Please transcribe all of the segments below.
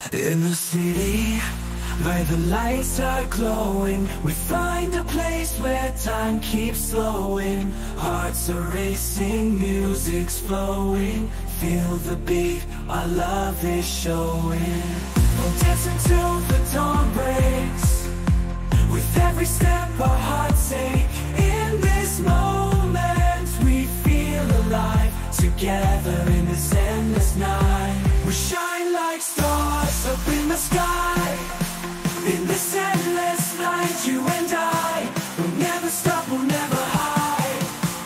In the city, where the lights are glowing, we find a place where time keeps slowing. Hearts are racing, music's flowing. Feel the beat, our love is showing. We'll dance until the dawn breaks. With every step our hearts ache. In this moment we feel alive. Together in this endless night, we shine like stars up in the sky. In this endless night, you and I will never stop, we'll never hide.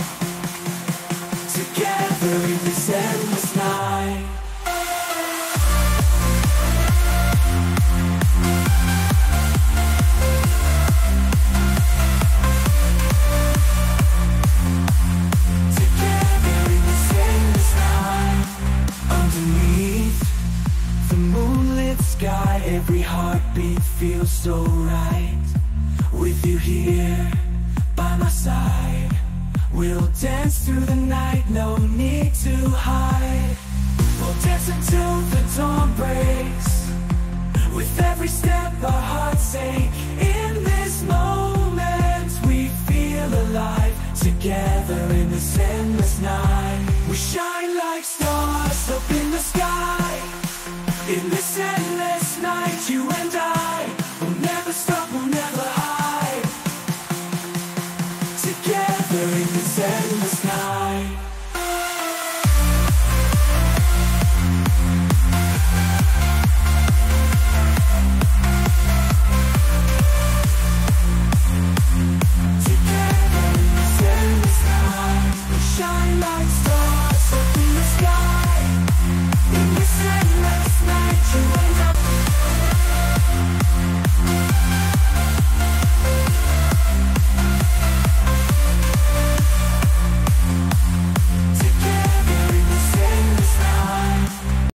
Together in this endless night. Together in this endless night. Underneath the moonlit sky, every heartbeat feels so right. With you here by my side, we'll dance through the night, no need to hide. We'll dance until the dawn breaks. With every step our hearts ache. In this moment we feel alive. Together in this endless night, we shine like stars up in the sky. In this endless night, you and I